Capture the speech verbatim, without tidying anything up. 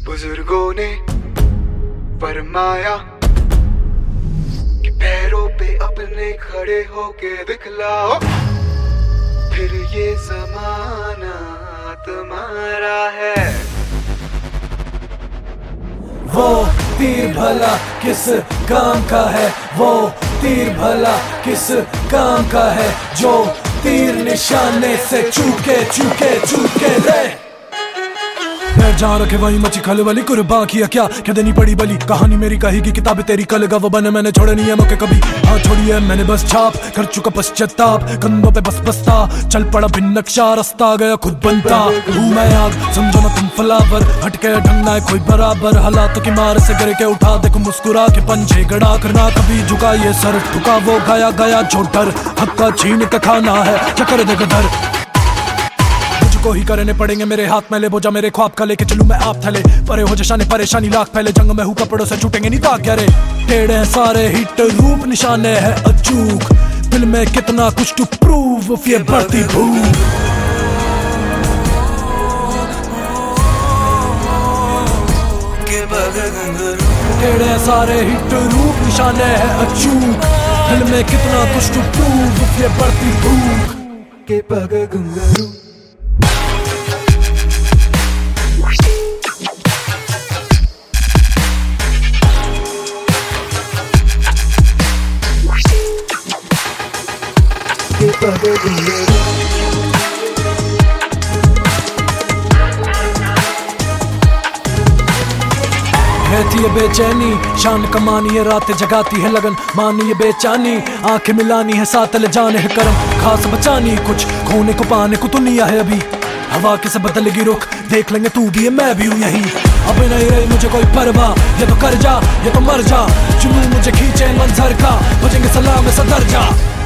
बुजुर्गों ने फरमाया कि पैरों पे अपने खड़े होके दिखलाओ, फिर ये जमाना तुम्हारा है। वो तीर भला किस काम का है, वो तीर भला किस काम का है, जो तीर निशाने से चूके चूके चूके रे। बैठ जहाँ रखे वहीं मची खलबली, कुर्बान किया क्या क्या देनी पड़ी बली। कहानी मेरी कहेगी किताबें तेरी कल गव बने, मैंने छोड़े नहीं है मौके कभी। हाँ छोड़ी है मैंने बस छाप, कर चुका पश्चाताप, कंधों पे बस बस्ता, चल पड़ा बिन नक्शा, रास्ता गया खुद बनता। हूँ मैं आग समझो ना तुम फ्लावर, हटके ढंगना है कोई बराबर, हालातों की मार से गिर के उठा देखो मुस्कुरा के पंजे गड़ा करना, कभी झुका ये सर ठुका वो गया गया जो डर, हक्का छीन के खाना है चक्कर दे गदर। को ही करने पड़ेंगे मेरे हाथ में ले बोझा मेरे ख्वाब का, लेके चलूं मैं आप थले, परे हो जशाने परेशानी लाख पहले, जंग में हूँ कपड़ों से छूटेंगे नहीं ताक रे। टेढ़े हैं सारे हिट रूप निशाने हैं अचूक, दिल में कितना कुछ टू प्रूव, ये बढ़ती भूख। टेढ़े हैं सारे हिट रूप निशाने हैं अचूक, दिल में कितना कुछ टू प्रूव, ये बढ़ती भूख के पग घुंघरू। रहती है बेचैनी, शान कमानी है, रातें जगाती है लगन, मानी है बेचानी, आंखें मिलानी है, साथ ले जाने है करम, खास बचानी, कुछ खोने को पाने को दुनिया है अभी, हवा कैसे बदलेगी रुख, देख लेंगे तू भी है मैं भी हूँ यहीं। अब नहीं रही मुझे कोई परवाह, ये तो कर जा ये तो मर जा, जुनून मुझे खींचे मंजर का, बजेंगे सलाम सदर जा।